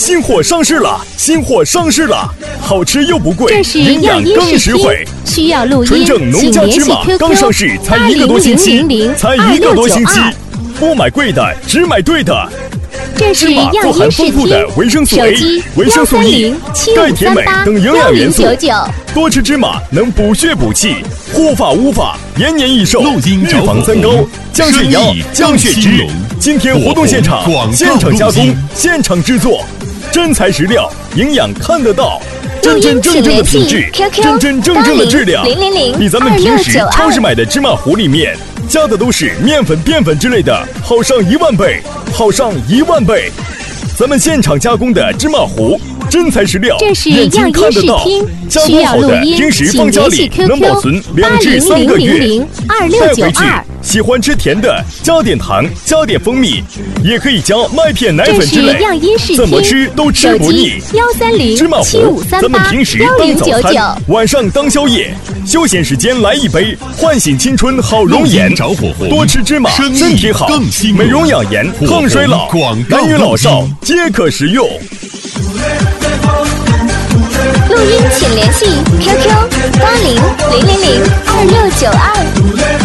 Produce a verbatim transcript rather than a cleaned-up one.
新货上市了，新货上市了，好吃又不贵， 这是营养更实惠。 需要录音， 纯正农家芝麻刚上市才一个多星期，才一个多星期，不买贵的，只买对的。 这是芝麻富含丰富的维生素 A、维生素 E、钙、铁、镁等营养元素。多吃芝麻能补血补气，护发乌发，延年益寿，预防三高，降血压，降血脂。今天活动现场，现场加工，现场制作，真材实料，营养看得到。真真正正的品质，真真正正的质量，比咱们平时超市买的芝麻糊里面加的都是面粉、淀粉之类的，好上一万倍，好上一万倍。咱们现场加工的芝麻糊，真材实料，眼睛看得到，加工好的平时放家里能保存两至三个月，带回去。喜欢吃甜的，加点糖，加点蜂蜜，也可以加麦片、奶粉之类，怎么吃都吃不腻。芝麻糊，咱们平时当早餐，晚上当宵夜，休闲时间来一杯，唤醒青春好容颜。多吃芝麻，身体好，美容养颜，抗衰老，男女老少皆可食用。 录音请联系 Q Q 八零零零零二六九二。